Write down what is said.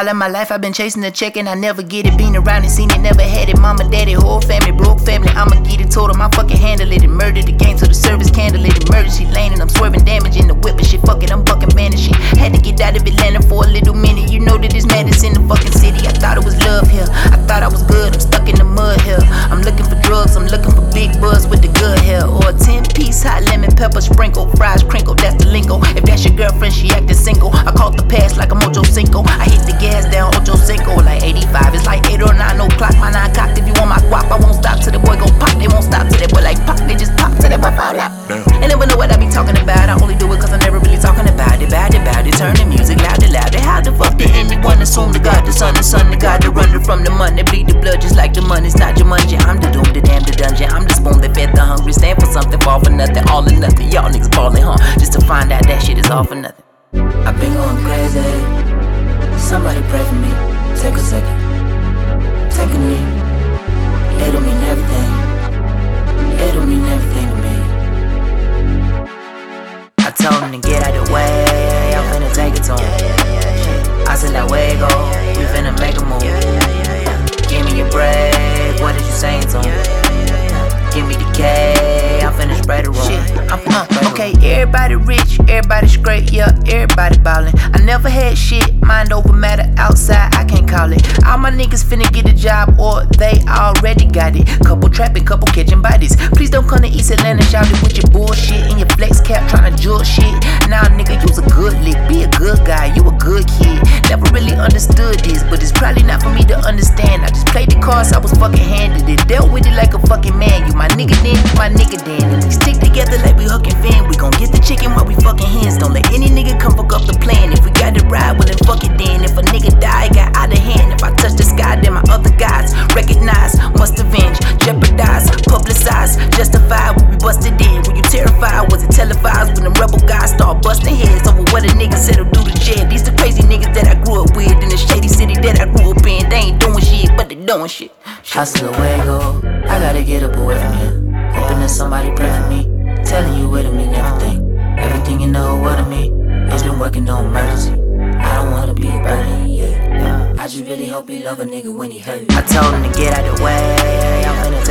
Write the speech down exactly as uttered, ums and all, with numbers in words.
All of my life I've been chasing the check and I never get it. Been around and seen it, never had it. Mama, daddy, whole family, broke family. I'ma get it, told 'em I fucking handle it. And murder the game to the service candle it. Emergency lane and I'm swerving damage in the whip and shit. Fuck it, I'm fucking banishing. Had to get out of Atlanta for a little minute. You know that it's madness in the fucking city. I thought it was love here. I thought I was good. I'm stuck in the mud here. I'm looking for drugs. I'm looking for big buzz with the good hair. Or a ten piece hot lemon pepper sprinkle. Fries crinkle, that's the lingo. If that's your girlfriend, she acting single. I caught the pass like a Mojo Cinco. I hit the gas down Ocho Cinco like eighty-five. It's like eight or nine o'clock. My nine cocked. If you want my guap, I won't stop till the boy go pop. They won't stop till that boy like pop. They just pop till that boy fall out. And never know what I be talking about. I only do it cause I'm never really talking about it. Bad it, bad it. Turn the music louder, louder. How the fuck did anyone assume the God, the son, the son, the God, the runner from the money? Bleed the blood just like the money's not your money. I'm the doom, the damn, the dungeon. I'm the spoon that fed the hungry. Stand for something, fall for nothing, all or nothing. Y'all niggas ballin', huh? Just to find out that shit is all for nothing. I've been going crazy. Somebody pray for me. Take a second. Take a knee. It'll mean everything. It'll mean everything to me. I told him to get out the way. I'm finna take it to him. I said, like, where go? We finna make a move. Give me a break. What did you say to him? Give me the K. I'm finna spray the room. I'm finna spray the room. Okay, everybody rich, everybody straight, yeah, everybody ballin'. I never had shit, mind over matter outside, I can't call it. All my niggas finna get a job or they already got it. Couple trapping, couple catching bodies. Please don't come to East Atlanta shouting with your bullshit and your flex cap tryna judge shit. Nah, nigga, you's a good lick, be a good guy, you a good kid. Never really understood this, but it's probably not for me to understand. I just played the cards, I was fucking handed it. Dealt with it like a fucking man. You my nigga then, you my nigga then. And we stick together like we Huck and Finn. We gon' get the chicken while we fucking hands. Don't let any nigga come fuck up the plan. If we got to ride, well then fuck it then. If a nigga die, it got out of hand. If I touch the sky, then my other guys recognize, must avenge, jeopardize, publicize, justify when we busted in. Were you terrified? Was it televised when them rebel guys start busting heads over what a nigga said or do to jail? These the crazy niggas that I grew up with in the shady city that I grew up in. They ain't doing shit, but they doing shit. Hustle away, go. I gotta get up away from here. Hoping that somebody pray for me. Telling you what I mean, everything. Everything you know what I mean. It's been working on emergency. I don't wanna be a burden, yeah. I just really hope he love a nigga when he hurt. I told him to get out the way. I'm finna